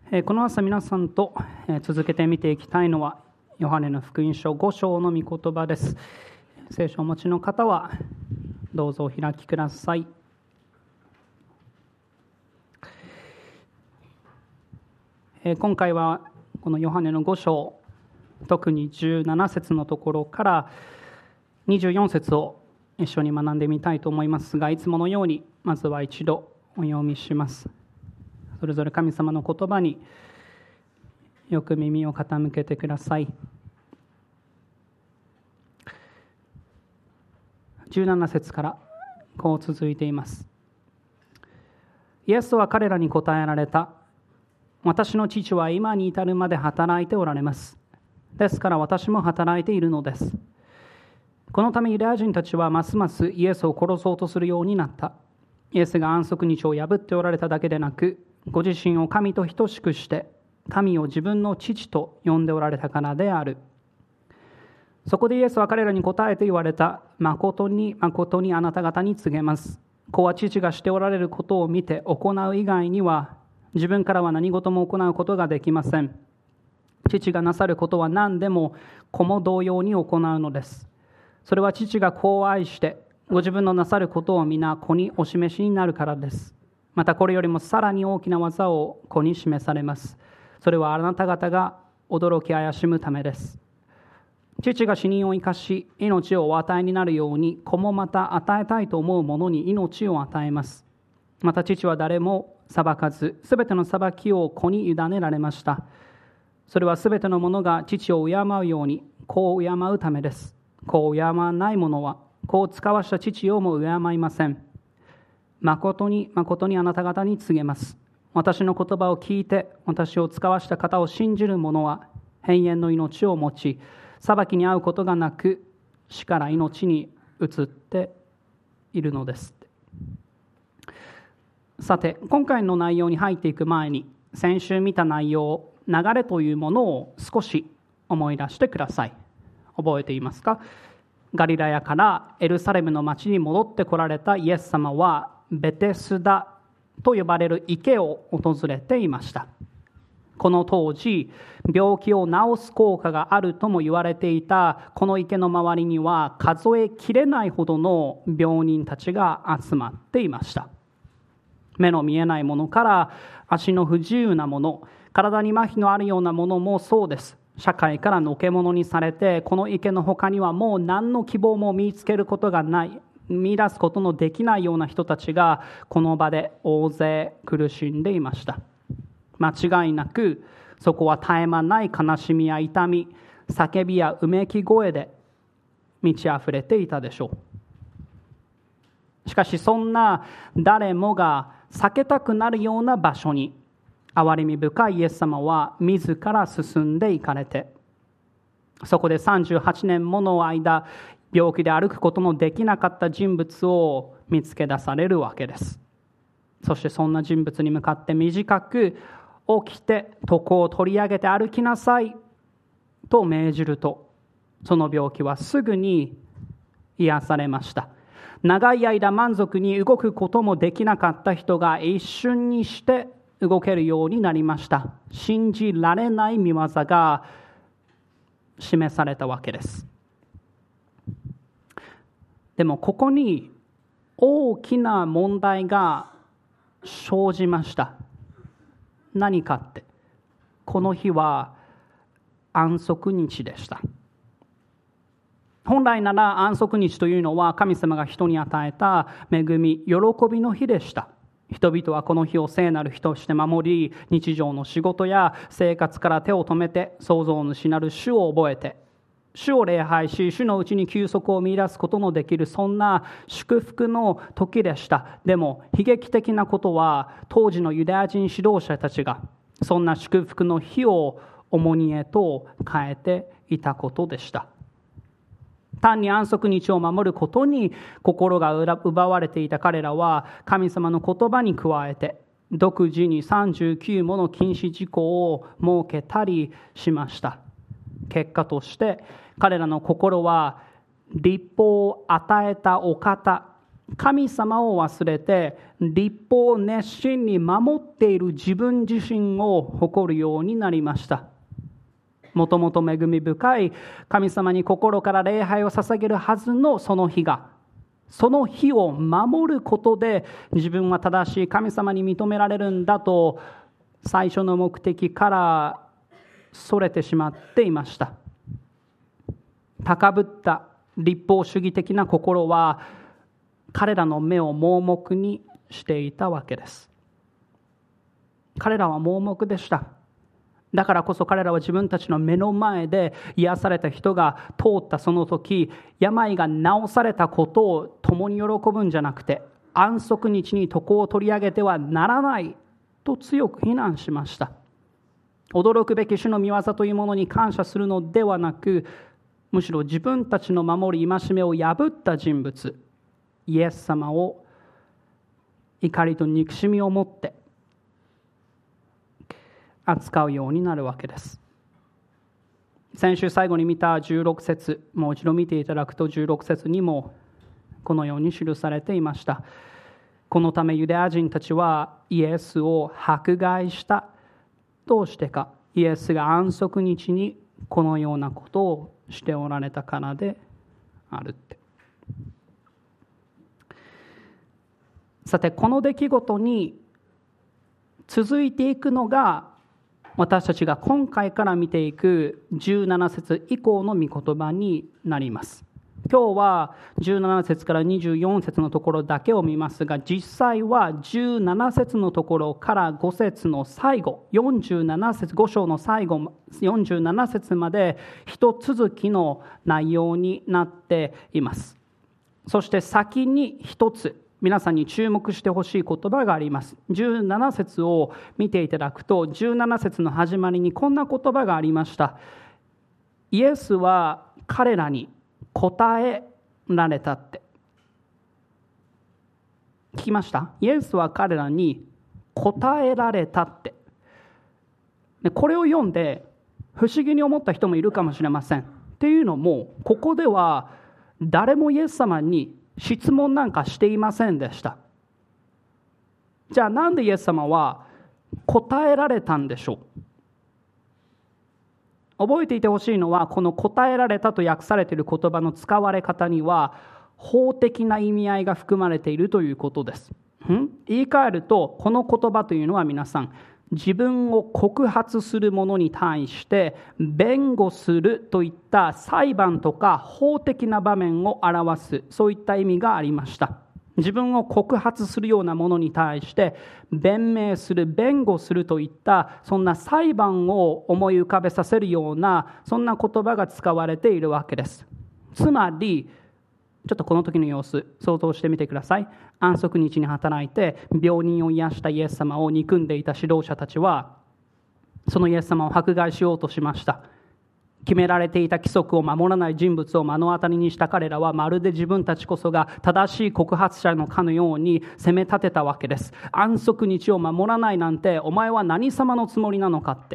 この朝皆さんと続けて見ていきたいのはヨハネの福音書5章の御言葉です。聖書をお持ちの方はどうぞお開きください。今回はこのヨハネの5章、特に17節のところから24節を一緒に学んでみたいと思いますが、いつものようにまずは一度お読みします。それぞれ神様の言葉によく耳を傾けてください。17節からこう続いています。イエスは彼らに答えられた。私の父は今に至るまで働いておられます。ですから私も働いているのです。このためユダヤ人たちはますますイエスを殺そうとするようになった。イエスが安息日を破っておられただけでなく、ご自身を神と等しくして神を自分の父と呼んでおられたからである。そこでイエスは彼らに答えて言われた。誠に誠にあなた方に告げます。子は父がしておられることを見て行う以外には自分からは何事も行うことができません。父がなさることは何でも子も同様に行うのです。それは父が子を愛してご自分のなさることを皆子にお示しになるからです。またこれよりもさらに大きな技を子に示されます。それはあなた方が驚き怪しむためです。父が死人を生かし命をお与えになるように子もまた与えたいと思う者に命を与えます。また父は誰も裁かず、すべての裁きを子に委ねられました。それはすべての者が父を敬うように子を敬うためです。子を敬わない者は子を使わした父をも敬いません。誠に誠にあなた方に告げます。私の言葉を聞いて私を使わした方を信じる者は永遠の命を持ち、裁きに遭うことがなく死から命に移っているのです。さて、今回の内容に入っていく前に、先週見た内容、流れというものを少し思い出してください。覚えていますか？ガリラヤからエルサレムの町に戻ってこられたイエス様はベテスダと呼ばれる池を訪れていました。この当時、病気を治す効果があるとも言われていたこの池の周りには数えきれないほどの病人たちが集まっていました。目の見えないものから足の不自由なもの、体に麻痺のあるようなものもそうです。社会からのけ者にされて、この池の他にはもう何の希望も見つけることがない、見出すことのできないような人たちがこの場で大勢苦しんでいました。間違いなくそこは絶え間ない悲しみや痛み、叫びやうめき声で満ち溢れていたでしょう。しかしそんな誰もが避けたくなるような場所に憐れみ深いイエス様は自ら進んでいかれて、そこで38年もの間病気で歩くことのできなかった人物を見つけ出されるわけです。そしてそんな人物に向かって短く起きて床を取り上げて歩きなさいと命じると、その病気はすぐに癒されました。長い間満足に動くこともできなかった人が一瞬にして動けるようになりました。信じられない御業が示されたわけです。でもここに大きな問題が生じました。何かって、この日は安息日でした。本来なら安息日というのは神様が人に与えた恵み、喜びの日でした。人々はこの日を聖なる日として守り、日常の仕事や生活から手を止めて創造主なる主を覚えて、主を礼拝し、主のうちに休息を見出すことのできる、そんな祝福の時でした。でも悲劇的なことは、当時のユダヤ人指導者たちがそんな祝福の日を重荷へと変えていたことでした。単に安息日を守ることに心が奪われていた彼らは、神様の言葉に加えて独自に39もの禁止事項を設けたりしました。結果として彼らの心は立法を与えたお方、 神様を忘れて律法を熱心に守っている自分自身を誇るようになりました。もともと恵み深い神様に心から礼拝を捧げるはずのその日を守ることで自分は正しい神様に認められるんだと最初の目的からそれてしまっていました。高ぶった律法主義的な心は彼らの目を盲目にしていたわけです。彼らは盲目でした。だからこそ彼らは自分たちの目の前で癒された人が通ったその時、病が治されたことを共に喜ぶんじゃなくて、安息日に床を取り上げてはならないと強く非難しました。驚くべき主の御業というものに感謝するのではなく、むしろ自分たちの守り戒めを破った人物、イエス様を怒りと憎しみを持って扱うようになるわけです。先週最後に見た16節、もう一度見ていただくと16節にもこのように記されていました。このためユダヤ人たちはイエスを迫害した。どうしてか、イエスが安息日にこのようなことをしておられたからであるって。さて、この出来事に続いていくのが私たちが今回から見ていく17節以降の御言葉になります。今日は17節から24節のところだけを見ますが、実際は17節のところから5節の最後、47節、5章の最後、47節まで一続きの内容になっています。そして先に一つ、皆さんに注目してほしい言葉があります。17節を見ていただくと、17節の始まりにこんな言葉がありました。イエスは彼らに答えられたって。聞きました？イエスは彼らに答えられたって。で、これを読んで不思議に思った人もいるかもしれません。っていうのも、ここでは誰もイエス様に質問なんかしていませんでした。じゃあなんでイエス様は答えられたんでしょう？覚えていてほしいのは、この答えられたと訳されている言葉の使われ方には法的な意味合いが含まれているということです。言い換えると、この言葉というのは皆さん、自分を告発する者に対して弁護するといった裁判とか法的な場面を表す、そういった意味がありました。自分を告発するようなものに対して弁明する、弁護するといったそんな裁判を思い浮かべさせるようなそんな言葉が使われているわけです。つまりちょっとこの時の様子想像してみてください。安息日に働いて病人を癒したイエス様を憎んでいた指導者たちはそのイエス様を迫害しようとしました。決められていた規則を守らない人物を目の当たりにした彼らは、まるで自分たちこそが正しい告発者のかのように責め立てたわけです。安息日を守らないなんてお前は何様のつもりなのかって。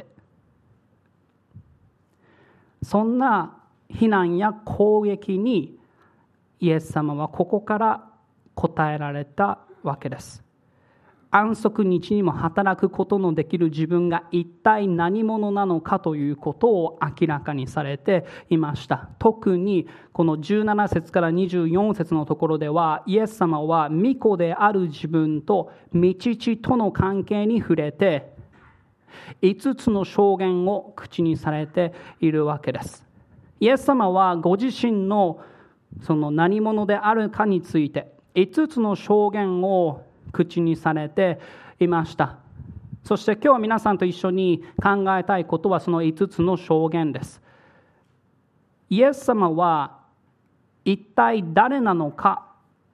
そんな非難や攻撃にイエス様はここから答えられたわけです。安息日にも働くことのできる自分が一体何者なのかということを明らかにされていました。特にこの17節から24節のところでは、イエス様は御子である自分と御父との関係に触れて5つの証言を口にされているわけです。イエス様はご自身のその何者であるかについて5つの証言を口にされていました。そして今日は皆さんと一緒に考えたいことはその5つの証言です。イエス様は一体誰なのか、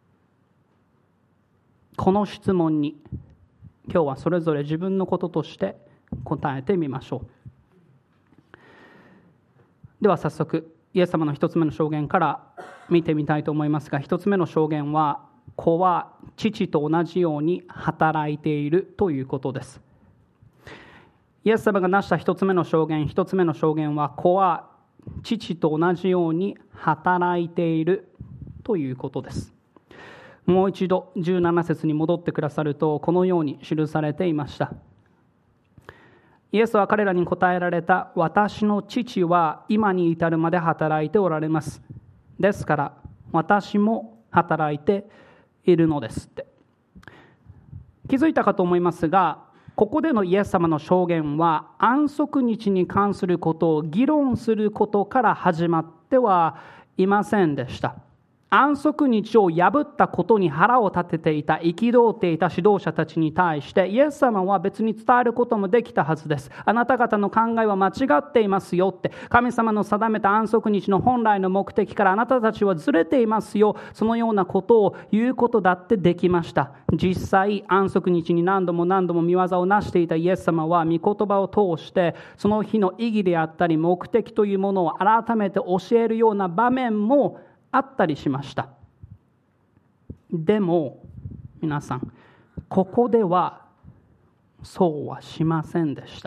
この質問に今日はそれぞれ自分のこととして答えてみましょう。では早速イエス様の一つ目の証言から見てみたいと思いますが、一つ目の証言は、子は父と同じように働いているということです。イエス様がなした一つ目の証言は、子は父と同じように働いているということです。 もう一度17節に戻ってくださると、このように記されていました。イエスは彼らに答えられた。私の父は今に至るまで働いておられます。ですから私も働いているのですって。気づいたかと思いますが、ここでのイエス様の証言は安息日に関することを議論することから始まってはいませんでした。安息日を破ったことに腹を立てていた、憤っていた指導者たちに対して、イエス様は別に伝えることもできたはずです。あなた方の考えは間違っていますよって、神様の定めた安息日の本来の目的からあなたたちはずれていますよ、そのようなことを言うことだってできました。実際安息日に何度も何度も見業をなしていたイエス様は、御言葉を通してその日の意義であったり目的というものを改めて教えるような場面もあったりしました。でも皆さん、ここではそうはしませんでした。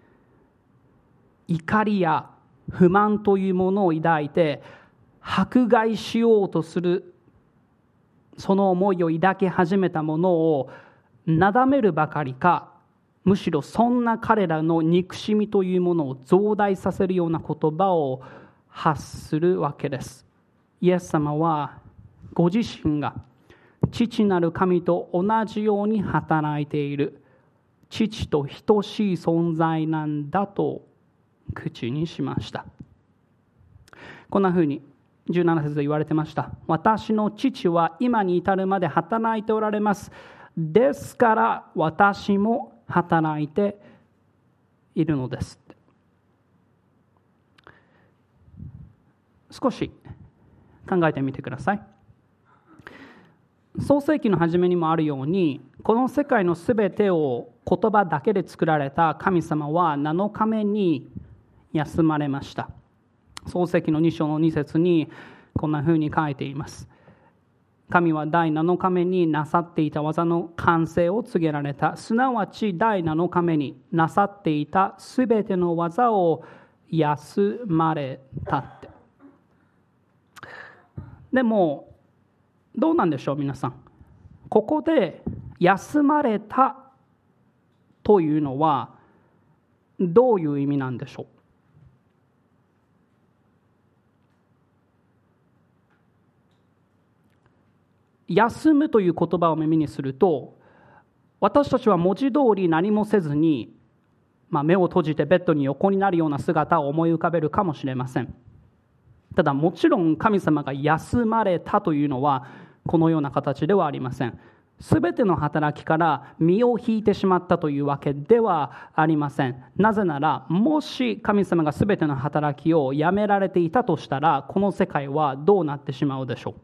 怒りや不満というものを抱いて迫害しようとする、その思いを抱き始めたものをなだめるばかりか、むしろそんな彼らの憎しみというものを増大させるような言葉を発するわけです。イエス様はご自身が父なる神と同じように働いている、父と等しい存在なんだと口にしました。こんなふうに17節で言われてました。私の父は今に至るまで働いておられます。ですから私も働いているのです。少し考えてみてください。創世記の初めにもあるように、この世界のすべてを言葉だけで作られた神様は7日目に休まれました。創世記の2章の2節にこんなふうに書いています。神は第7日目になさっていた技の完成を告げられた。すなわち第7日目になさっていたすべての技を休まれたって。でもどうなんでしょう皆さん。ここで休まれたというのはどういう意味なんでしょう。休むという言葉を耳にすると、私たちは文字通り何もせずに、目を閉じてベッドに横になるような姿を思い浮かべるかもしれません。ただもちろん神様が休まれたというのはこのような形ではありません。すべての働きから身を引いてしまったというわけではありません。なぜなら、もし神様がすべての働きをやめられていたとしたら、この世界はどうなってしまうでしょう。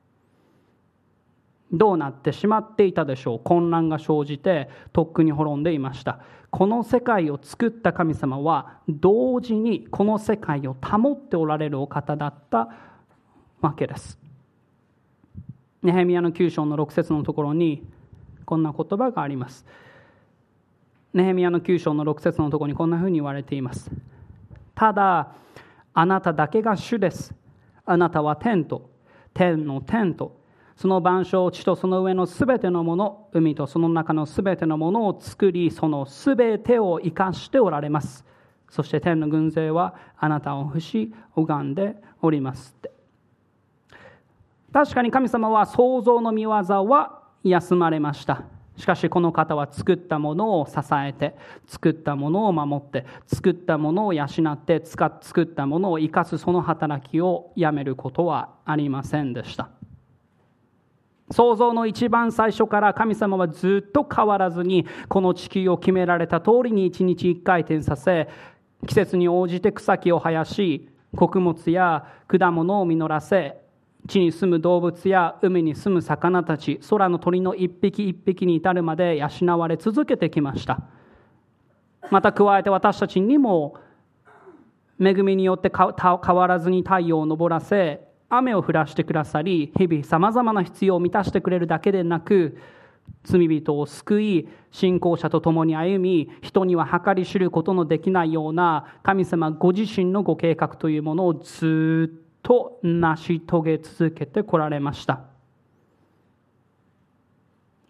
どうなってしまっていたでしょう。混乱が生じてとっくに滅んでいました。この世界を作った神様は同時にこの世界を保っておられるお方だったわけです。ネヘミヤの9章の6節のところにこんな言葉があります。ネヘミヤの9章の6節のところにこんなふうに言われています。ただあなただけが主です。あなたは天と天の天とその万象、地とその上のすべてのもの、海とその中のすべてのものを作り、そのすべてを生かしておられます。そして天の軍勢はあなたを不し拝んでおりますって。確かに神様は創造の御業は休まれました。しかしこの方は作ったものを支えて、作ったものを守って、作ったものを養って、作ったものを生かすその働きをやめることはありませんでした。創造の一番最初から神様はずっと変わらずにこの地球を決められた通りに一日一回転させ、季節に応じて草木を生やし、穀物や果物を実らせ、地に住む動物や海に住む魚たち、空の鳥の一匹一匹に至るまで養われ続けてきました。また加えて私たちにも恵みによって変わらずに太陽を昇らせ、雨を降らしてくださり、日々さまざまな必要を満たしてくれるだけでなく、罪人を救い、信仰者と共に歩み、人には計り知ることのできないような神様ご自身のご計画というものをずっと成し遂げ続けてこられました。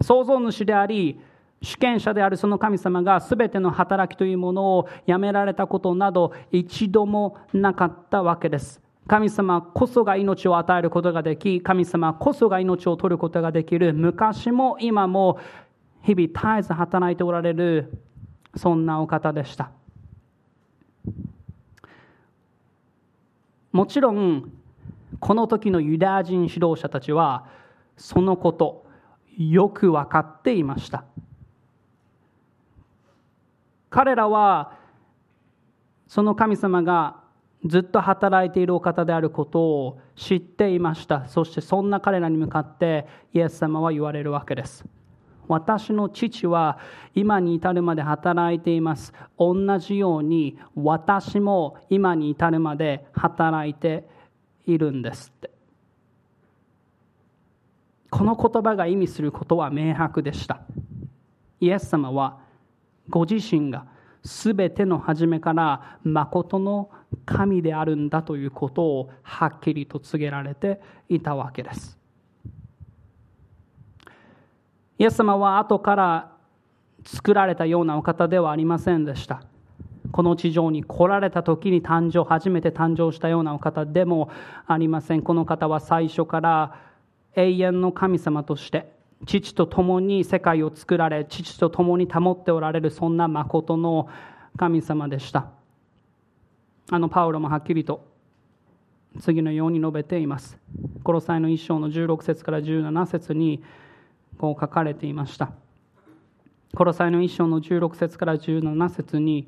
創造主であり主権者であるその神様がすべての働きというものをやめられたことなど一度もなかったわけです。神様こそが命を与えることができ、神様こそが命を取ることができる、昔も今も日々絶えず働いておられる、そんなお方でした。もちろんこの時のユダヤ人指導者たちはそのことよく分かっていました。彼らはその神様がずっと働いているお方であることを知っていました。そしてそんな彼らに向かってイエス様は言われるわけです。私の父は今に至るまで働いています。同じように私も今に至るまで働いているんですって。この言葉が意味することは明白でした。イエス様はご自身がすべての初めから誠の神であるんだということをはっきりと告げられていたわけです。イエス様は後から作られたようなお方ではありませんでした。この地上に来られた時に初めて誕生したようなお方でもありません。この方は最初から永遠の神様として父と共に世界を作られ、父と共に保っておられる、そんな誠の神様でした。パウロもはっきりと次のように述べています。コロサイの1章の16節から17節にこう書かれていました。コロサイの1章の16節から17節に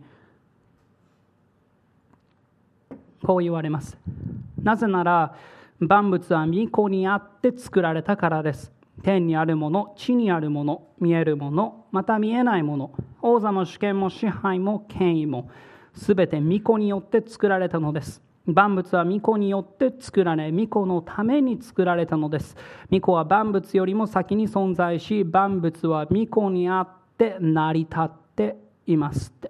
こう言われます。なぜなら万物は御子にあって作られたからです。天にあるもの、地にあるもの、見えるもの、また見えないもの、王座も主権も支配も権威も、すべて御子によって作られたのです。万物は御子によって作られ、御子のために作られたのです。御子は万物よりも先に存在し、万物は御子にあって成り立っていますって。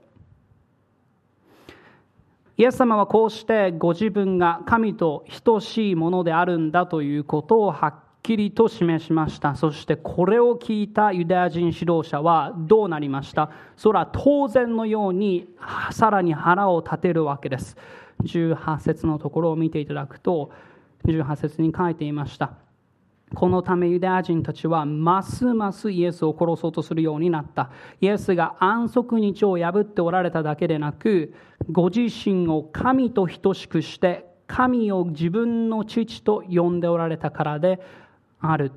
イエス様はこうしてご自分が神と等しいものであるんだということをはっきりと示しました。そしてこれを聞いたユダヤ人指導者はどうなりました？それは当然のようにさらに腹を立てるわけです。18節のところを見ていただくと、18節に書いていました。このためユダヤ人たちはますますイエスを殺そうとするようになった。イエスが安息日を破っておられただけでなく、ご自身を神と等しくして神を自分の父と呼んでおられたからであるって。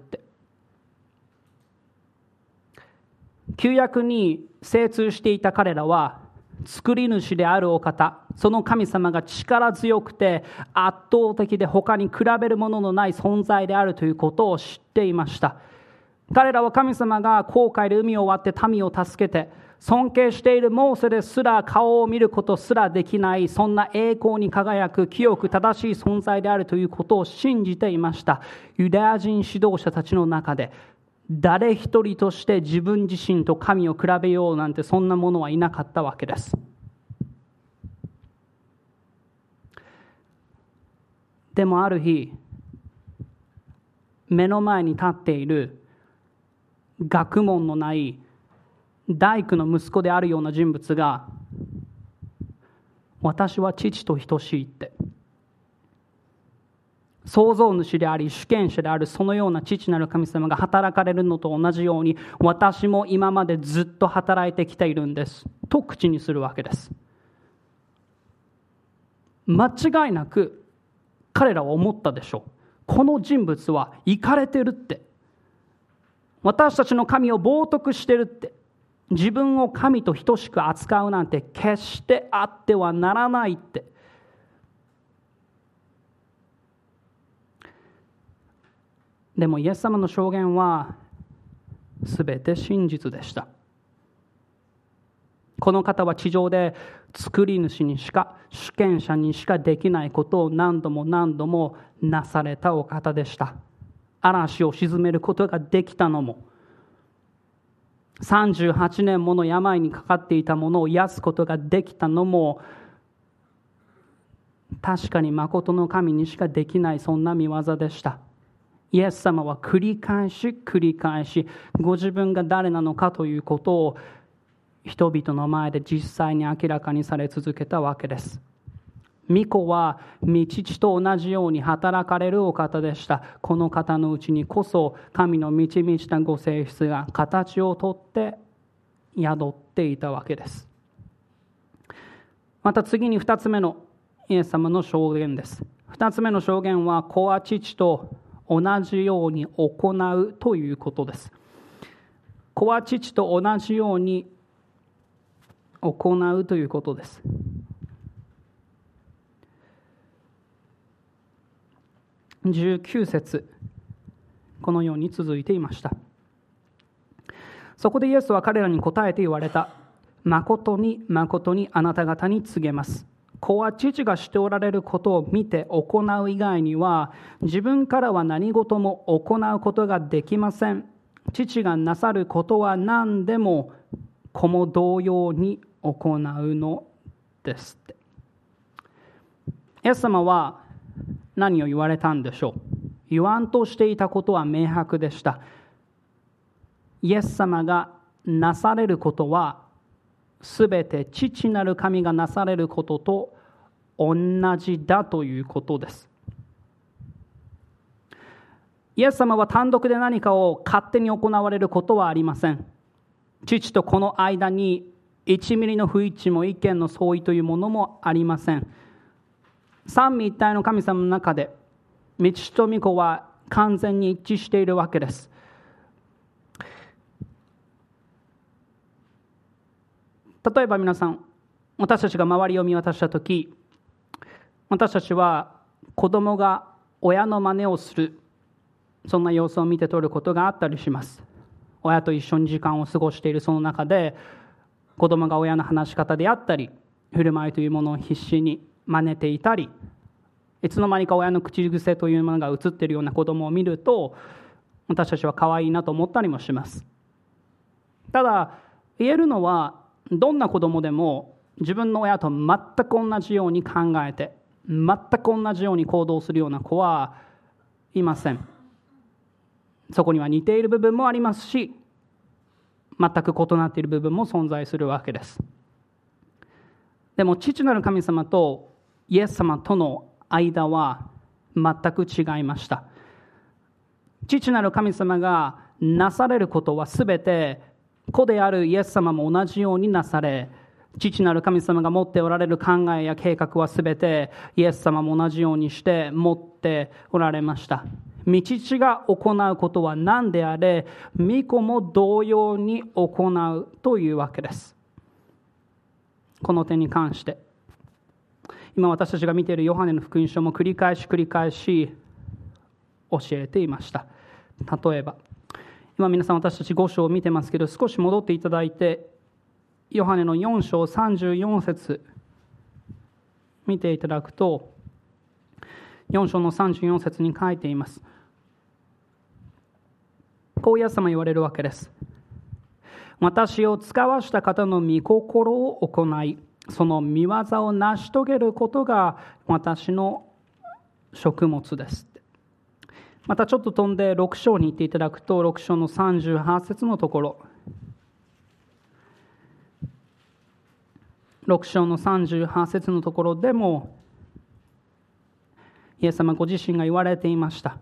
旧約に精通していた彼らは作り主であるお方、その神様が力強くて圧倒的で他に比べるもののない存在であるということを知っていました。彼らは神様が紅海で海を割って民を助けて、尊敬しているモーセですら顔を見ることすらできない、そんな栄光に輝く清く正しい存在であるということを信じていました。ユダヤ人指導者たちの中で誰一人として自分自身と神を比べようなんてそんなものはいなかったわけです。でもある日、目の前に立っている学問のない大工の息子であるような人物が、私は父と等しいって、創造主であり主権者であるそのような父なる神様が働かれるのと同じように、私も今までずっと働いてきているんですと口にするわけです。間違いなく彼らは思ったでしょう。この人物はイカれてるって、私たちの神を冒涜してるって、自分を神と等しく扱うなんて決してあってはならないって。でもイエス様の証言はすべて真実でした。この方は地上で作り主にしか、主権者にしかできないことを何度も何度もなされたお方でした。嵐を鎮めることができたのも、38年もの病にかかっていたものを癒すことができたのも、確かに誠の神にしかできない、そんな御業でした。 イエス様は繰り返しご自分が誰なのかということを人々の前で実際に明らかにされ続けたわけです。御子は父と同じように働かれるお方でした。この方のうちにこそ神の満ち満ちたご性質が形をとって宿っていたわけです。また次に2つ目のイエス様の証言です。2つ目の証言は子は父と同じように行うということです。子は父と同じように行うということです。19節、このように続いていました。そこでイエスは彼らに答えて言われた。誠に誠にあなた方に告げます。子は父がしておられることを見て行う以外には自分からは何事も行うことができません。父がなさることは何でも子も同様に行うのですって。イエス様は何を言われたんでしょう。言わんとしていたことは明白でした。イエス様がなされることはすべて父なる神がなされることと同じだということです。イエス様は単独で何かを勝手に行われることはありません。父と子の間に1ミリの不一致も意見の相違というものもありません。三位一体の神様の中で父と御子は完全に一致しているわけです。例えば皆さん、私たちが周りを見渡したとき、私たちは子供が親の真似をする、そんな様子を見て取ることがあったりします。親と一緒に時間を過ごしているその中で、子供が親の話し方であったり、振る舞いというものを必死に真似ていたり、いつの間にか親の口癖というものが映っているような子供を見ると、私たちは可愛いなと思ったりもします。ただ、言えるのは、どんな子供でも自分の親と全く同じように考えて、全く同じように行動するような子はいません。そこには似ている部分もありますし、全く異なっている部分も存在するわけです。でも父なる神様とイエス様との間は全く違いました。父なる神様がなされることはすべて子であるイエス様も同じようになされ、父なる神様が持っておられる考えや計画はすべてイエス様も同じようにして持っておられました。御父が行うことは何であれ、御子も同様に行うというわけです。この点に関して今私たちが見ているヨハネの福音書も繰り返し教えていました。例えば今皆さん私たち5章を見てますけど、少し戻っていただいてヨハネの4章34節見ていただくと、4章の34節に書いています。こうイエス様言われるわけです。私を使わした方の御心を行い、その御業を成し遂げることが私の食物です。またちょっと飛んで6章に行っていただくと、6章の38節のところ、6章の38節のところでもイエス様ご自身が言われていました。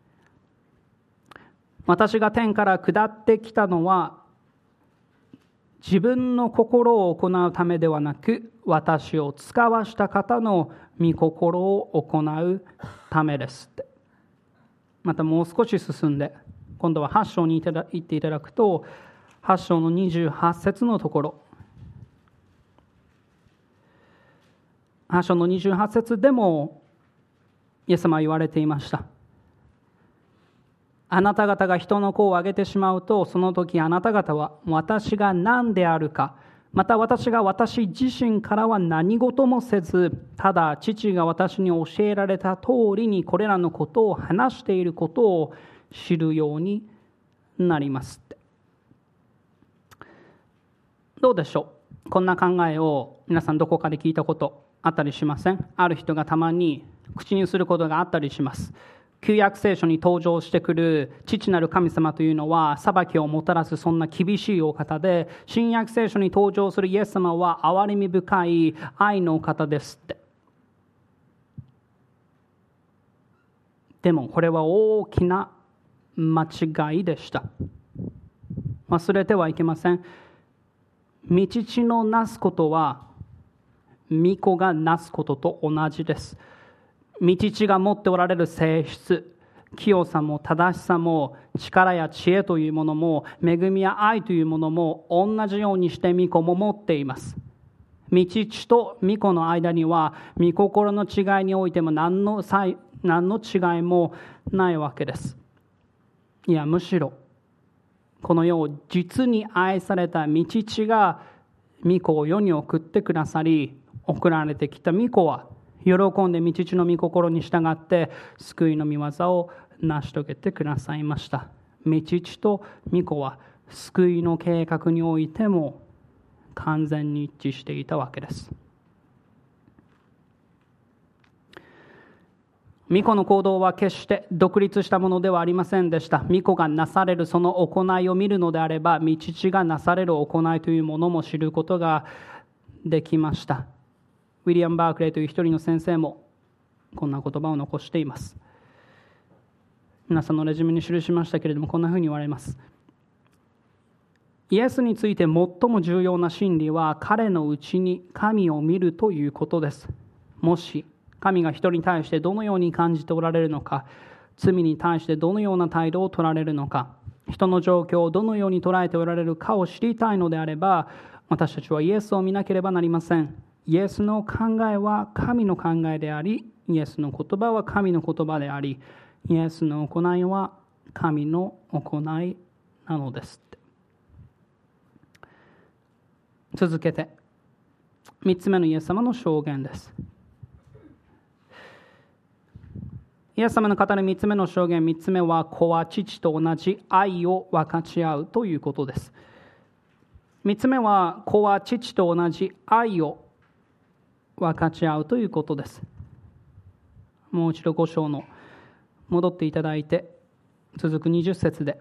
私が天から下ってきたのは自分の心を行うためではなく、私を使わした方の御心を行うためですって。またもう少し進んで今度は8章に行っていただくと、8章の28節のところ、8章の28節でもイエス様は言われていました。あなた方が人の子をあげてしまうと、その時あなた方は私が何であるか、また私が私自身からは何事もせず、ただ父が私に教えられた通りにこれらのことを話していることを知るようになりますって。どうでしょう。こんな考えを皆さんどこかで聞いたことあったりしません？ある人がたまに口にすることがあったりします。 旧約聖書に登場してくる父なる神様というのは裁きをもたらすそんな厳しいお方で、新約聖書に登場するイエス様は憐れみ深い愛のお方ですって。でもこれは大きな間違いでした。忘れてはいけません。御父のなすことは御子がなすことと同じです。御父が持っておられる性質、清さも正しさも力や知恵というものも恵みや愛というものも同じようにして御子も持っています。御父と御子の間には御心の違いにおいても何の違いもないわけです。いや、むしろこの世を実に愛された御父が御子を世に送ってくださり、送られてきた御子は喜んで御父の御心に従って救いの御業を成し遂げてくださいました。御父と御子は救いの計画においても完全に一致していたわけです。御子の行動は決して独立したものではありませんでした。御子がなされるその行いを見るのであれば、御父がなされる行いというものも知ることができました。ウィリアム・バークレーという一人の先生もこんな言葉を残しています。皆さんのレジュメに記しましたけれども、こんなふうに言われます。イエスについて最も重要な真理は彼のうちに神を見るということです。もし神が人に対してどのように感じておられるのか、罪に対してどのような態度を取られるのか、人の状況をどのように捉えておられるかを知りたいのであれば、私たちはイエスを見なければなりません。イエスの考えは神の考えであり、イエスの言葉は神の言葉であり、イエスの行いは神の行いなのです。続けて3つ目のイエス様の証言です。イエス様の語る3つ目の証言、3つ目は子は父と同じ愛を分かち合うということです。3つ目は子は父と同じ愛を分かち合うということです。もう一度5章の戻っていただいて、続く20節で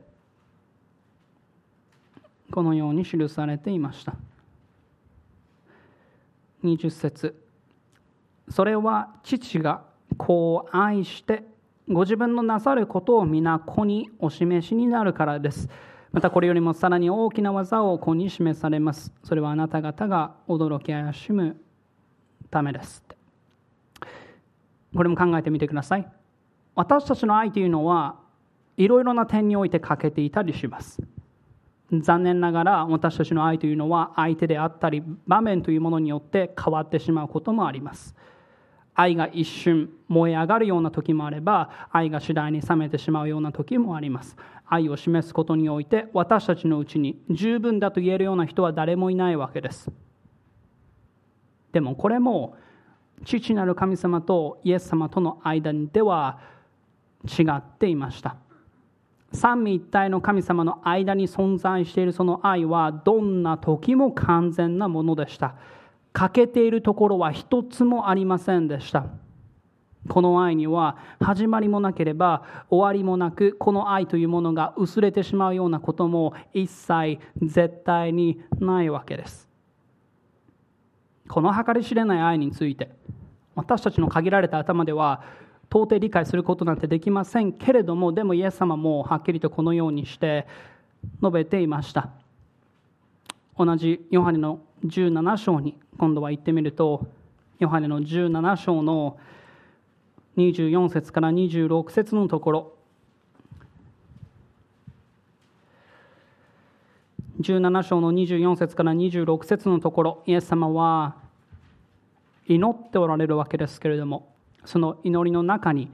このように記されていました。20節、それは父が子を愛してご自分のなさることを皆子にお示しになるからです。またこれよりもさらに大きな技を子に示されます。それはあなた方が驚き怪しむためです。これも考えてみてください。私たちの愛というのはいろいろな点において欠けていたりします。残念ながら私たちの愛というのは相手であったり場面というものによって変わってしまうこともあります。愛が一瞬燃え上がるような時もあれば、愛が次第に冷めてしまうような時もあります。愛を示すことにおいて私たちのうちに十分だと言えるような人は誰もいないわけです。でもこれも父なる神様とイエス様との間では違っていました。三位一体の神様の間に存在しているその愛はどんな時も完全なものでした。欠けているところは一つもありませんでした。この愛には始まりもなければ終わりもなく、この愛というものが薄れてしまうようなことも一切絶対にないわけです。この計り知れない愛について私たちの限られた頭では到底理解することなんてできませんけれども、でもイエス様もはっきりとこのようにして述べていました。同じヨハネの17章に今度は行ってみると、ヨハネの17章の24節から26節のところ、17章の24節から26節のところ、イエス様は祈っておられるわけですけれども、その祈りの中に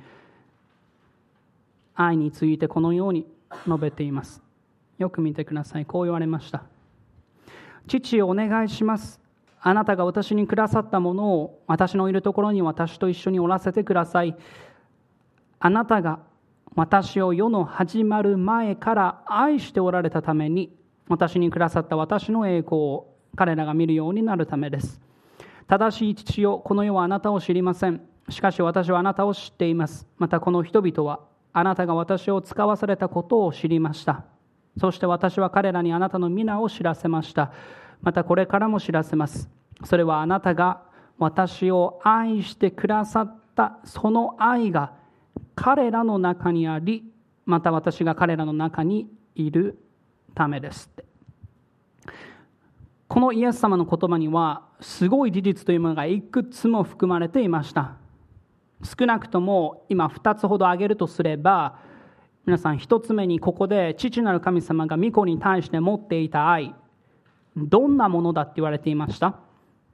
愛についてこのように述べています。よく見てください。こう言われました。父をお願いします。あなたが私にくださったものを私のいるところに私と一緒におらせてください。あなたが私を世の始まる前から愛しておられたために、私にくださった私の栄光を彼らが見るようになるためです。正しい父よ、この世はあなたを知りません。しかし私はあなたを知っています。またこの人々はあなたが私を使わされたことを知りました。そして私は彼らにあなたの皆を知らせました。またこれからも知らせます。それはあなたが私を愛してくださったその愛が彼らの中にあり、また私が彼らの中にいるためですって。このイエス様の言葉にはすごい事実というものがいくつも含まれていました。少なくとも今2つほど挙げるとすれば、皆さん1つ目にここで父なる神様が御子に対して持っていた愛、どんなものだって言われていました？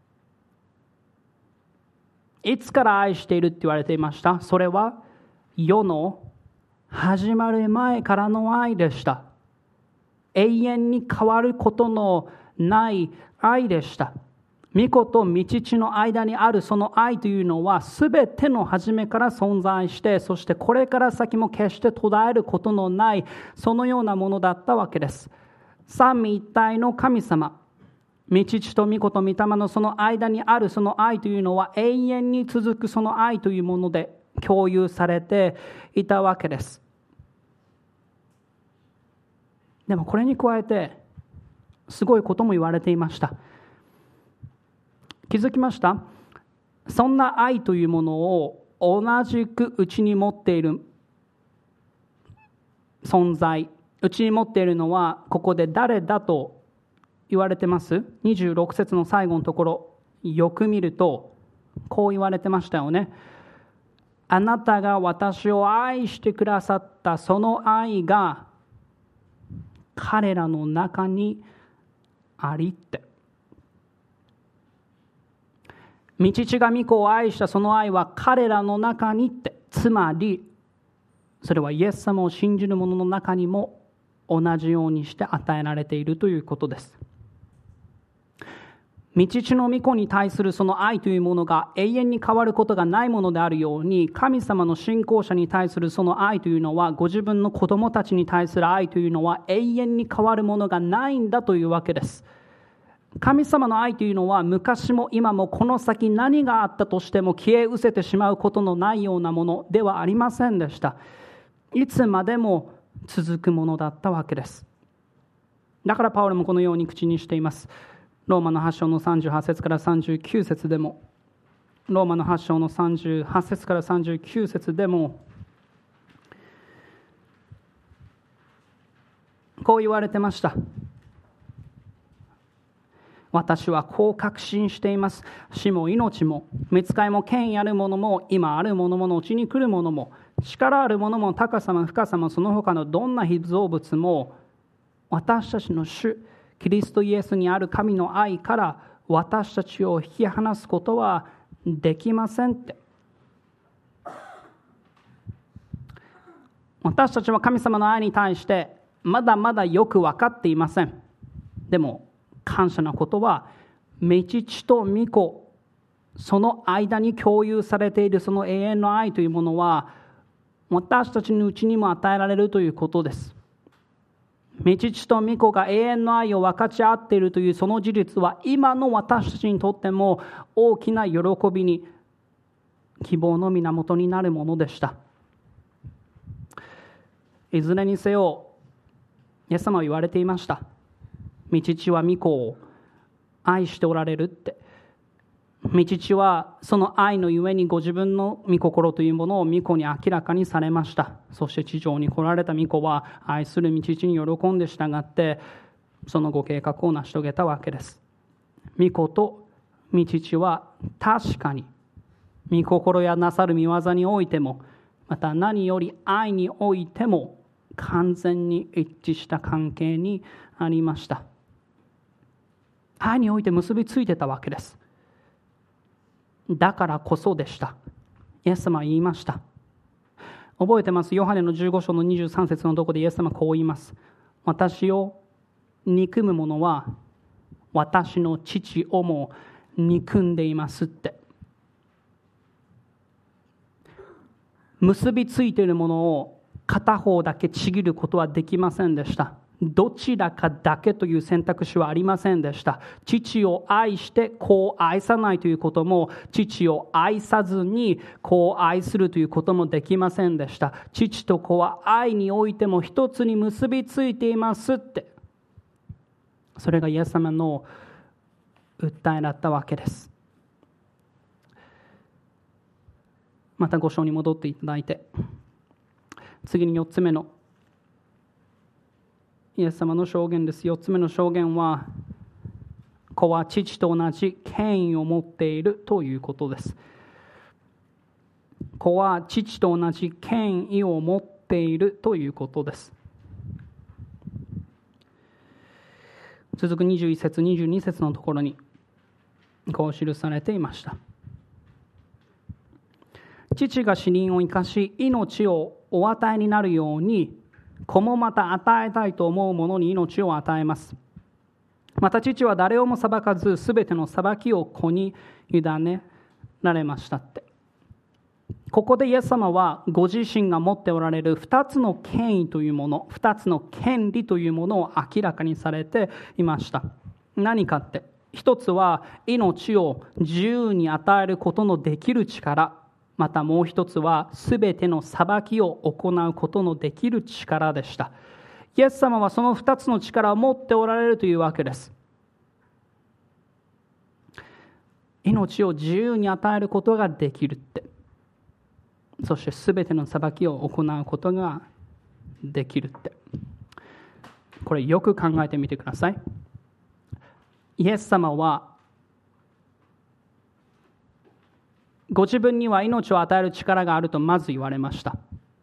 いつから愛しているって言われていました？それは世の始まる前からの愛でした。永遠に変わることのない愛でした。御子と御父の間にあるその愛というのはすべての初めから存在して、そしてこれから先も決して途絶えることのないそのようなものだったわけです。三位一体の神様、御父と御子と御霊のその間にあるその愛というのは永遠に続くその愛というもので共有されていたわけです。でもこれに加えてすごいことも言われていました。気づきました？そんな愛というものを同じくうちに持っている存在、うちに持っているのはここで誰だと言われてます？ 26 節の最後のところよく見るとこう言われてましたよね。あなたが私を愛してくださったその愛が彼らの中にありって。御父が御子を愛したその愛は彼らの中にって、つまりそれはイエス様を信じる者の中にも同じようにして与えられているということです。御父の御子に対するその愛というものが永遠に変わることがないものであるように、神様の信仰者に対するその愛というのは、ご自分の子供たちに対する愛というのは永遠に変わるものがないんだというわけです。神様の愛というのは昔も今もこの先何があったとしても消え失せてしまうことのないようなものではありませんでした。いつまでも続くものだったわけです。だからパウロもこのように口にしています。ローマの8章の38節から39節でも、ローマの8章の38節から39節でもこう言われてました。私はこう確信しています。死も命も御使いも権威あるものも今あるものも後に来るものも力あるものも高さも深さもその他のどんな被造物も私たちの主キリストイエスにある神の愛から私たちを引き離すことはできませんって。私たちは神様の愛に対してまだまだよく分かっていません。でも感謝なことは、御父と御子その間に共有されているその永遠の愛というものは私たちのうちにも与えられるということです。御父と御子が永遠の愛を分かち合っているというその事実は今の私たちにとっても大きな喜びに希望の源になるものでした。いずれにせよイエス様は言われていました。御父は御子を愛しておられるって。御父はその愛のゆえにご自分の御心というものを御子に明らかにされました。そして地上に来られた御子は愛する御父に喜んで従ってそのご計画を成し遂げたわけです。御子と御父は確かに御心やなさる御業においても、また何より愛においても完全に一致した関係にありました。愛において結びついてたわけです。だからこそでした。イエス様は言いました。覚えてます？ヨハネの15章の23節のところでイエス様はこう言います。私を憎む者は私の父をも憎んでいますって。結びついているものを片方だけちぎることはできませんでした。 どちらかだけという選択肢はありませんでした。父を愛して子を愛さないということも、父を愛さずに子を愛するということもできませんでした。父と子は愛においても一つに結びついていますって。それがイエス様の訴えだったわけです。また5章に戻っていただいて、次に4つ目のイエス様の証言です。4つ目の証言は、子は父と同じ権威を持っているということです。子は父と同じ権威を持っているということです。続く21節22節のところにこう記されていました。父が死人を生かし命をお与えになるように、子もまた与えたいと思う者に命を与えます。また父は誰をも裁かず、すべての裁きを子に委ねられましたって。ここでイエス様はご自身が持っておられる2つの権威というもの、2つの権利というものを明らかにされていました。何かって、一つは命を自由に与えることのできる力、またもう一つはすべての裁きを行うことのできる力でした。イエス様はその2つの力を持っておられるというわけです。命を自由に与えることができるって、そしてすべての裁きを行うことができるって、これよく考えてみてください。イエス様はご自分には命を与える力があるとまず言われました。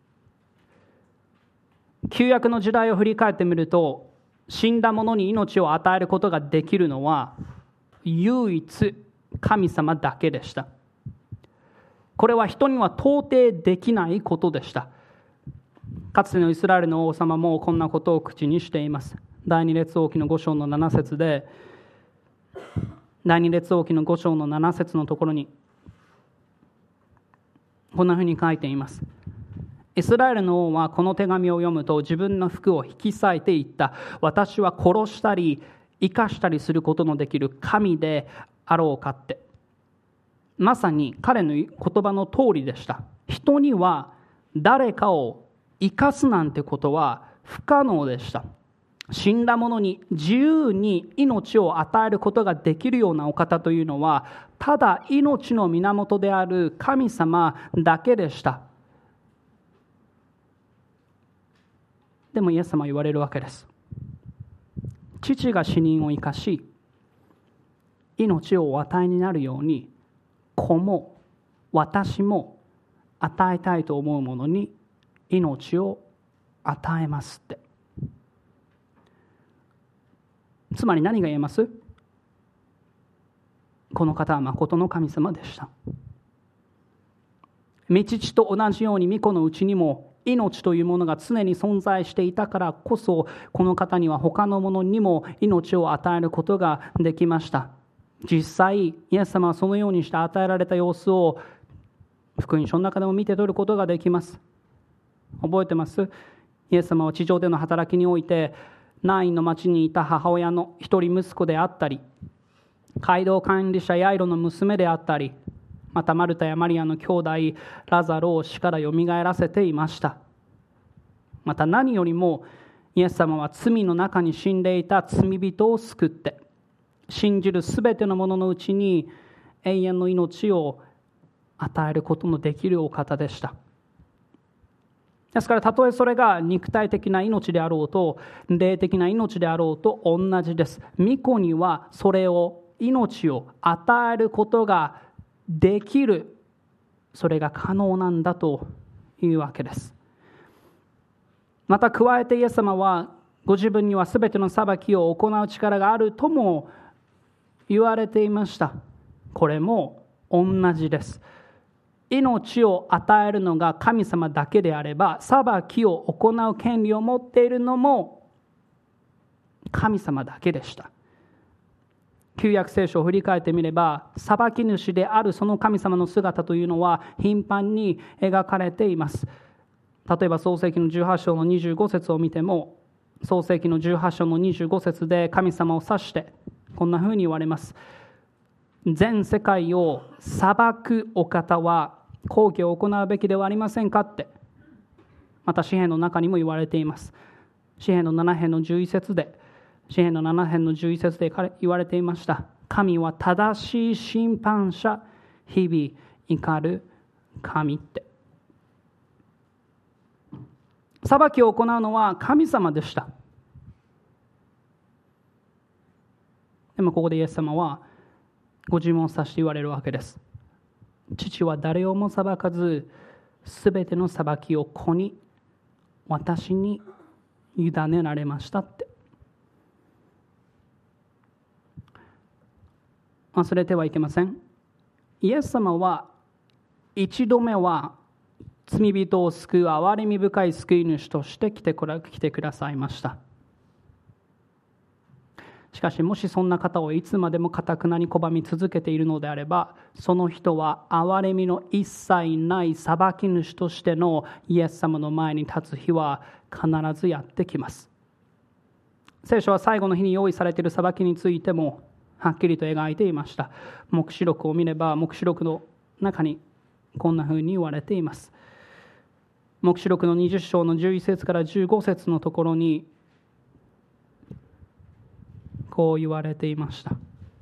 旧約の時代を振り返ってみると、死んだ者に命を与えることができるのは唯一神様だけでした。これは人には到底できないことでした。かつてのイスラエルの王様もこんなことを口にしています。第二列王記の5章の7節で、第二列王記の5章の7節のところにこんなふうに書いています。イスラエルの王はこの手紙を読むと自分の服を引き裂いていった。私は殺したり生かしたりすることのできる神であろうかって。まさに彼の言葉の通りでした。人には誰かを生かすなんてことは不可能でした。死んだ者に自由に命を与えることができるようなお方というのは、ただ命の源である神様だけでした。でもイエス様は言われるわけです。父が死人を生かし命をお与えになるように、子も私も与えたいと思う者に命を与えますって。つまり何が言えます？この方は誠の神様でした。御父と同じように御子のうちにも命というものが常に存在していたからこそ、この方には他の者にも命を与えることができました。実際イエス様はそのようにして与えられた様子を福音書の中でも見て取ることができます。覚えてます？イエス様は地上での働きにおいて、ナインの町にいた母親の一人息子であったり、街道管理者ヤイロの娘であったり、またマルタやマリアの兄弟ラザロを死からよみがえらせていました。また何よりもイエス様は罪の中に死んでいた罪人を救って、信じるすべてのもののうちに永遠の命を与えることのできるお方でした。ですから、たとえそれが肉体的な命であろうと霊的な命であろうと同じです。御子にはそれを、命を与えることができる、それが可能なんだというわけです。また加えてイエス様はご自分にはすべての裁きを行う力があるとも言われていました。これも同じです。命を与えるのが神様だけであれば、裁きを行う権利を持っているのも神様だけでした。旧約聖書を振り返ってみれば、裁き主であるその神様の姿というのは頻繁に描かれています。例えば創世記の18章の25節を見ても、 創世記の18章の25節で神様を指してこんなふうに言われます。全世界を裁くお方は公義を行うべきではありませんかって、また詩編の中にも言われています。詩編の7編の11節で、詩編の7編の11節で言われていました。神は正しい審判者、日々怒る神って。裁きを行うのは神様でした。でもここでイエス様はご自分を指して言われるわけです。父は誰をも裁かず、すべての裁きを子に、私に委ねられましたって。忘れてはいけません。イエス様は一度目は罪人を救う憐れみ深い救い主として来てくださいました。しかしもしそんな方をいつまでも堅に拒み続けているのであれば、その人は憐れみの一切ない裁き主としてのイエス様の前に立つ日は必ずやってきます。聖書は最後の日に用意されている裁きについてもはっきりと描いていました。黙示録を見れば黙示録の中にこんなふうに言われています。黙示録の20章の11節から15節のところにこう言われていました。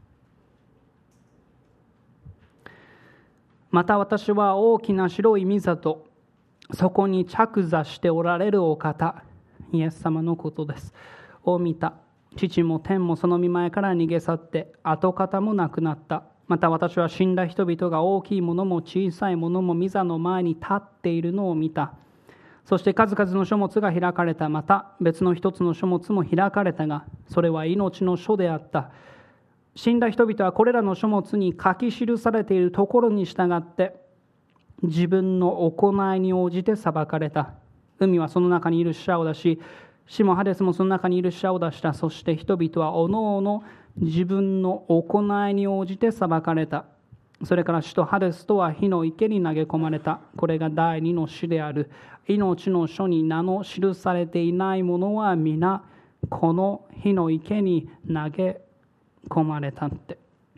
また私は大きな白い御座とそこに着座しておられるお方、イエス様のことです、を見た。父も天もその御前から逃げ去って跡形もなくなった。また私は死んだ人々が大きいものも小さいものも御座の前に立っているのを見た。そして数々の書物が開かれた。また別の一つの書物も開かれたが、それは命の書であった。死んだ人々はこれらの書物に書き記されているところに従って自分の行いに応じて裁かれた。海はその中にいる死者を出し、死もハデスもその中にいる死者を出した。そして人々はおのおの自分の行いに応じて裁かれた。それから死とハデスとは火の池に投げ込まれた。これが第二の死である。命の書に名の記されていない者は皆この火の池に投げ込まれたって。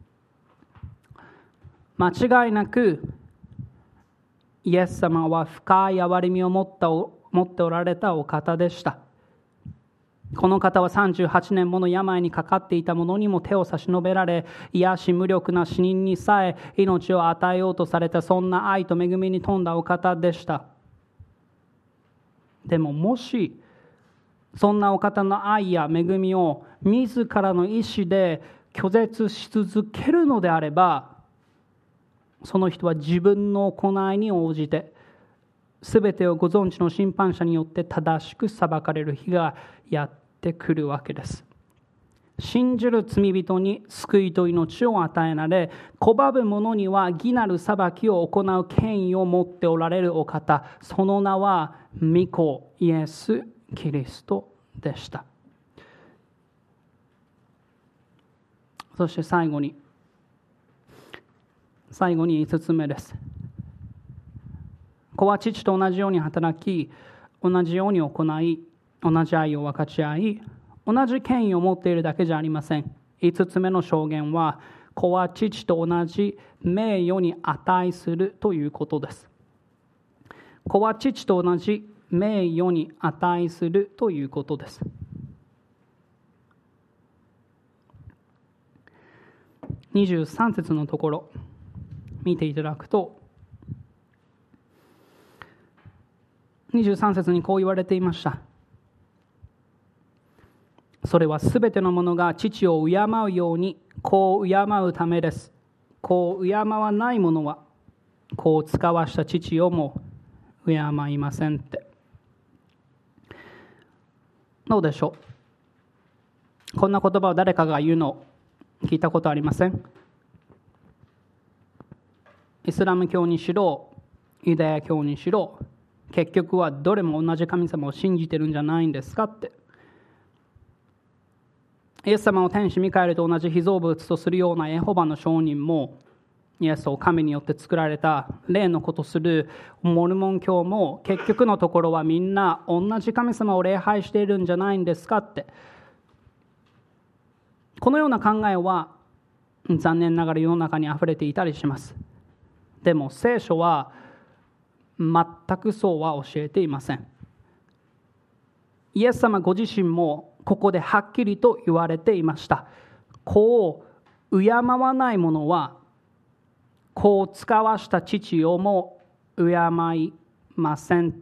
間違いなくイエス様は深い憐れみを持っておられたお方でした。この方は38年もの病にかかっていた者にも手を差し伸べられ、癒し無力な死人にさえ命を与えようとされた、そんな愛と恵みに富んだお方でした。でももしそんなお方の愛や恵みを自らの意志で拒絶し続けるのであれば、その人は自分の行いに応じて全てをご存知の審判者によって正しく裁かれる日がやってくるわけです。信じる罪人に救いと命を与えられ、拒む者には義なる裁きを行う権威を持っておられるお方、その名は御子イエス・キリストでした。そして最後に5つ目です。子は父と同じように働き、同じように行い、同じ愛を分かち合い、同じ権威を持っているだけじゃありません。5つ目の証言は、子は父と同じ名誉に値するということです。子は父と同じ名誉に値するということです。23節のところ見ていただくと、23節にこう言われていました。それはすべてのものが父を敬うように子を敬うためです。子を敬わない者は子を使わした父をも敬いませんって。どうでしょう。こんな言葉を誰かが言うのを聞いたことありません？イスラム教にしろユダヤ教にしろ、結局はどれも同じ神様を信じてるんじゃないんですかって。イエス様を天使ミカエルと同じ被造物とするようなエホバの証人も、 イエスを神によって作られた霊のことするモルモン教も、結局のところはみんな同じ神様を礼拝しているんじゃないんですかって。このような考えは残念ながら世の中にあふれていたりします。でも聖書は全くそうは教えていません。イエス様ご自身もここではっきりと言われていました。子を敬わない者は子を使わした父をも敬いませんって。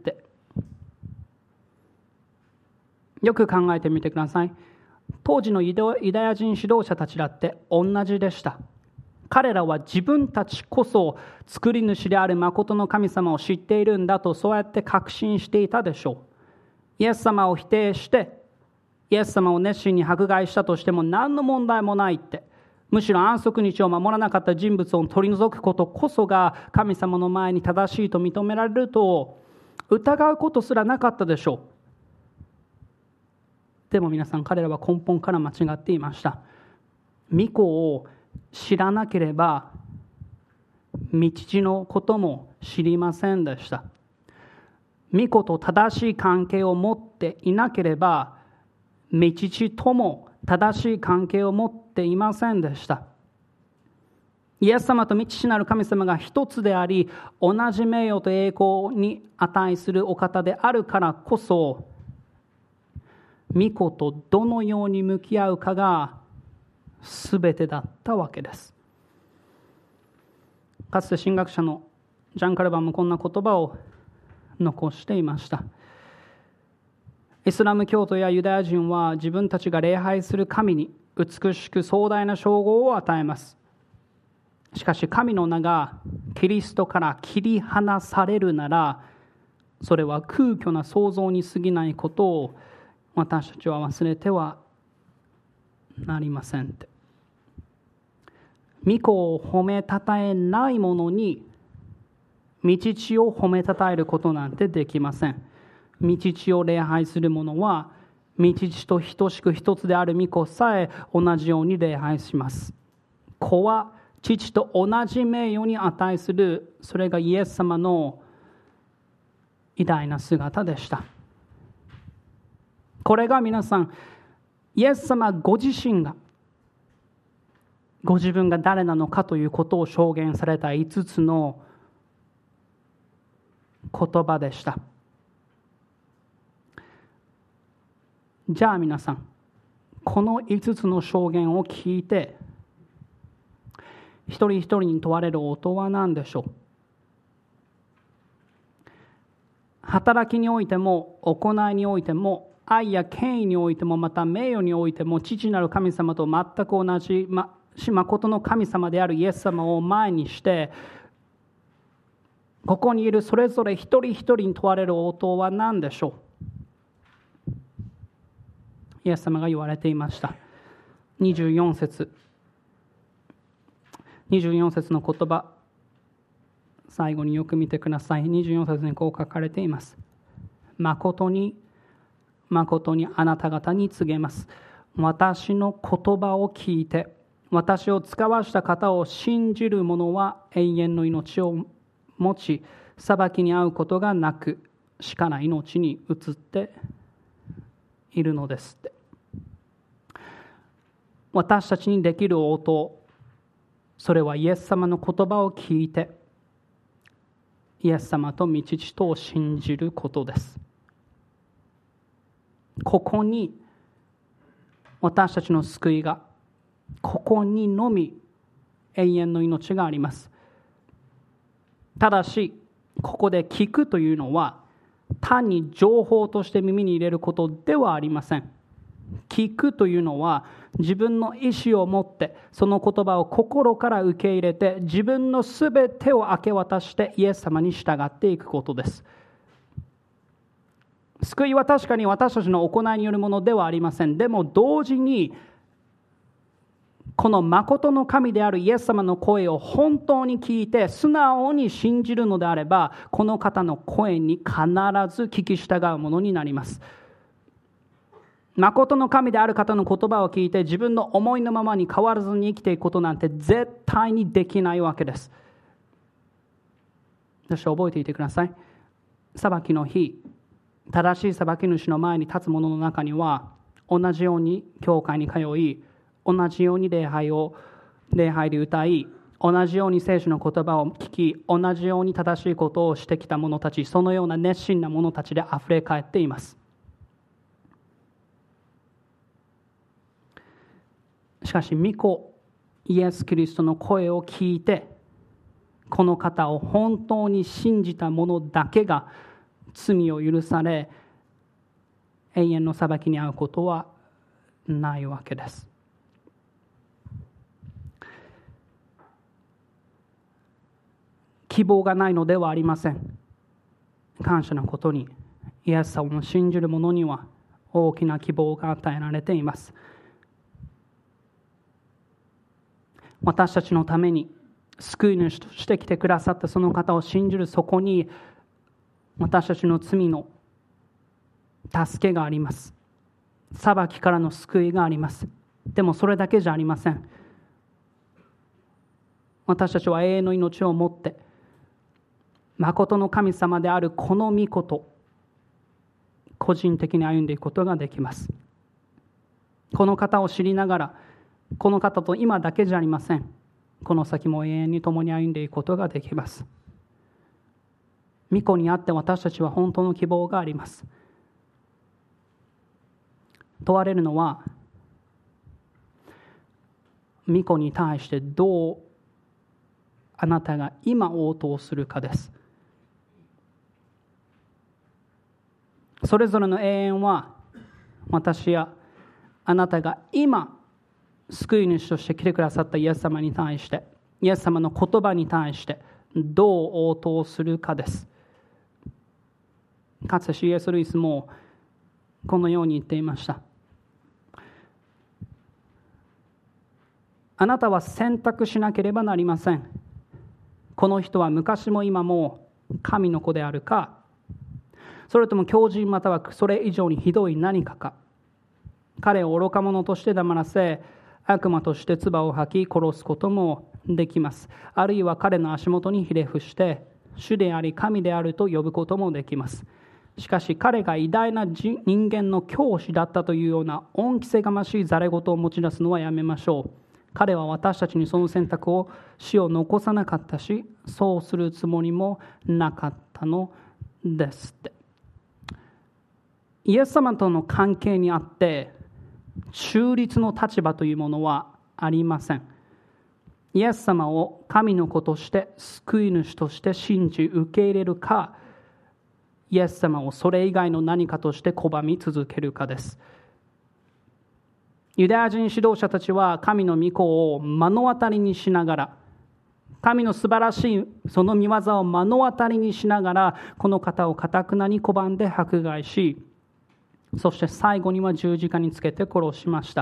よく考えてみてください。当時のユダヤ人指導者たちだって同じでした。彼らは自分たちこそ作り主である誠の神様を知っているんだと、そうやって確信していたでしょう。イエス様を否定して、イエス様を熱心に迫害したとしても何の問題もないって。むしろ安息日を守らなかった人物を取り除くことこそが神様の前に正しいと認められると疑うことすらなかったでしょう。でも皆さん、彼らは根本から間違っていました。御子を知らなければ御父のことも知りませんでした。御子と正しい関係を持っていなければ御父とも正しい関係を持っていませんでした。イエス様と御父なる神様が一つであり、同じ名誉と栄光に値するお方であるからこそ、御子とどのように向き合うかが全てだったわけです。かつて神学者のジャン・カルバンもこんな言葉を残していました。イスラム教徒やユダヤ人は自分たちが礼拝する神に美しく壮大な称号を与えます。しかし神の名がキリストから切り離されるなら、それは空虚な想像に過ぎないことを私たちは忘れてはなりませんって。御子を褒めたたえない者に御父を褒めたたえることなんてできません。御父を礼拝する者は御父と等しく一つである御子さえ同じように礼拝します。子は父と同じ名誉に値する、それがイエス様の偉大な姿でした。これが皆さん、イエス様ご自身がご自分が誰なのかということを証言された5つの言葉でした。じゃあ皆さん、この5つの証言を聞いて一人一人に問われる応答は何でしょう。働きにおいても行いにおいても愛や権威においてもまた名誉においても父なる神様と全く同じ誠の神様であるイエス様を前にして、ここにいるそれぞれ一人一人に問われる応答は何でしょう。イエス様が言われていました。24節の言葉、最後によく見てください。24節にこう書かれています。誠に誠にあなた方に告げます。私の言葉を聞いて私を使わした方を信じる者は永遠の命を持ち、裁きに遭うことがなく死から命に移っているのですって。私たちにできる応答、それはイエス様の言葉を聞いてイエス様と御父とを信じることです。ここに私たちの救いが、ここにのみ永遠の命があります。ただしここで聞くというのは単に情報として耳に入れることではありません。聞くというのは自分の意思を持ってその言葉を心から受け入れて自分のすべてを明け渡してイエス様に従っていくことです。救いは確かに私たちの行いによるものではありません。でも同時にこの誠の神であるイエス様の声を本当に聞いて素直に信じるのであれば、この方の声に必ず聞き従うものになります。 誠の神である方の言葉を聞いて自分の思いのままに変わらずに生きていくことなんて絶対にできないわけです。そして覚えていてください。裁きの日、正しい裁き主の前に立つ者の中には、同じように教会に通い、同じように礼拝で歌い、同じように聖書の言葉を聞き、同じように正しいことをしてきた者たち、そのような熱心な者たちであふれ返っています。しかし、御子イエス・キリストの声を聞いて、この方を本当に信じた者だけが罪を許され、永遠の裁きに遭うことはないわけです。希望がないのではありません。感謝のことに、イエス様を信じる者には大きな希望が与えられています。私たちのために救い主として来てくださったその方を信じるそこに、私たちの罪の助けがあります。裁きからの救いがあります。でもそれだけじゃありません。私たちは永遠の命をもって誠の神様であるこの御子と個人的に歩んでいくことができます。この方を知りながら、この方と今だけじゃありません。この先も永遠に共に歩んでいくことができます。御子にあって私たちは本当の希望があります。問われるのは、御子に対してどうあなたが今応答するかです。それぞれの永遠は、私やあなたが今救い主として来てくださったイエス様に対して、イエス様の言葉に対してどう応答するかです。かつて C.S. ルイスもこのように言っていました。あなたは選択しなければなりません。この人は昔も今も神の子であるか、それとも狂人またはそれ以上にひどい何かか。彼を愚か者として黙らせ、悪魔として唾を吐き殺すこともできます。あるいは彼の足元にひれ伏して主であり神であると呼ぶこともできます。しかし彼が偉大な人間の教師だったというような恩着せがましいざれ言を持ち出すのはやめましょう。彼は私たちにその選択を死を残さなかったし、そうするつもりもなかったのですって。イエス様との関係にあって中立の立場というものはありません。イエス様を神の子として救い主として信じ受け入れるか、イエス様をそれ以外の何かとして拒み続けるかです。ユダヤ人指導者たちは神の御子を目の当たりにしながら、神の素晴らしいその御業を目の当たりにしながら、この方を堅なに拒んで迫害し、そして最後には十字架につけて殺しました。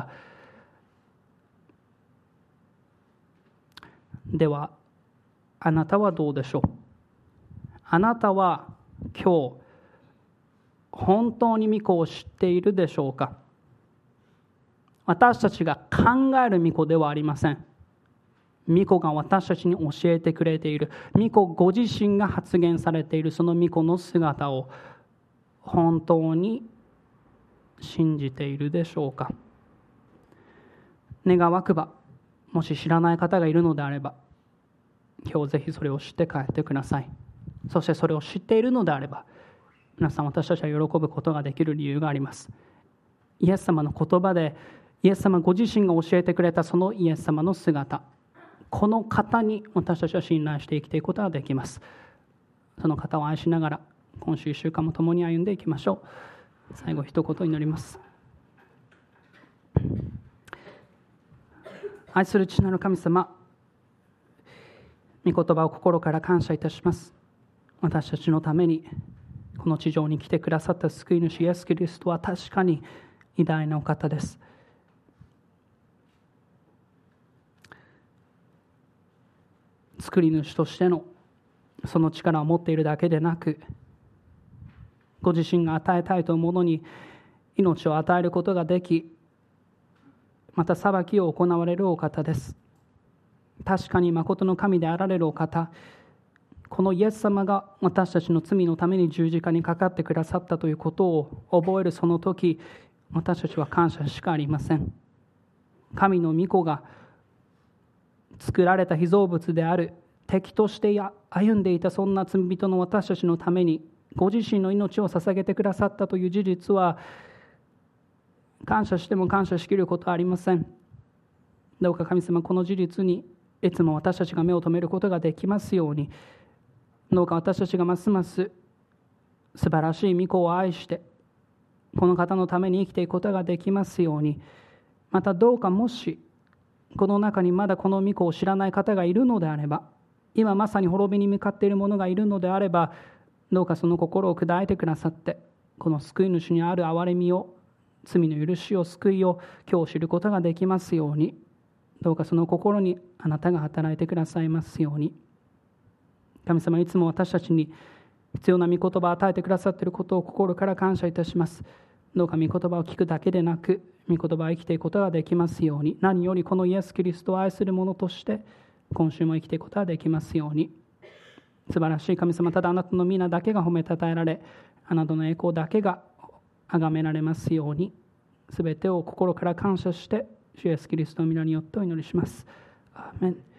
ではあなたはどうでしょう。あなたは今日本当に御子を知っているでしょうか。私たちが考える御子ではありません。御子が私たちに教えてくれている、御子ご自身が発言されているその御子の姿を本当に信じているでしょうか。願わくば、もし知らない方がいるのであれば、今日ぜひそれを知って帰ってください。そしてそれを知っているのであれば、皆さん、私たちは喜ぶことができる理由があります。イエス様の言葉で、イエス様ご自身が教えてくれたそのイエス様の姿、この方に私たちは信頼して生きていくことができます。その方を愛しながら今週1週間も共に歩んでいきましょう。最後一言祈ります。愛する父なる神様、御言葉を心から感謝いたします。私たちのためにこの地上に来てくださった救い主イエス・キリストは確かに偉大なお方です。救い主としてのその力を持っているだけでなく、ご自身が与えたいというものに命を与えることができ、また裁きを行われるお方です。確かに誠の神であられるお方、このイエス様が私たちの罪のために十字架にかかってくださったということを覚えるその時、私たちは感謝しかありません。神の御子が作られた被造物である敵として歩んでいたそんな罪人の私たちのためにご自身の命を捧げてくださったという事実は、感謝しても感謝しきることはありません。どうか神様、この事実にいつも私たちが目を留めることができますように、どうか私たちがますます素晴らしい御子を愛してこの方のために生きていくことができますように、またどうかもしこの中にまだこの御子を知らない方がいるのであれば、今まさに滅びに向かっている者がいるのであれば、どうかその心を砕いてくださって、この救い主にある憐れみを、罪の許しを、救いを今日知ることができますように、どうかその心にあなたが働いてくださいますように。神様、いつも私たちに必要な御言葉を与えてくださっていることを心から感謝いたします。どうか御言葉を聞くだけでなく、御言葉を生きていくことができますように、何よりこのイエス・キリストを愛する者として今週も生きていくことができますように。素晴らしい神様、ただあなたの皆だけが褒めたたえられ、あなたの栄光だけが崇められますように、すべてを心から感謝して主イエス・キリストの皆によってお祈りします。アーメン。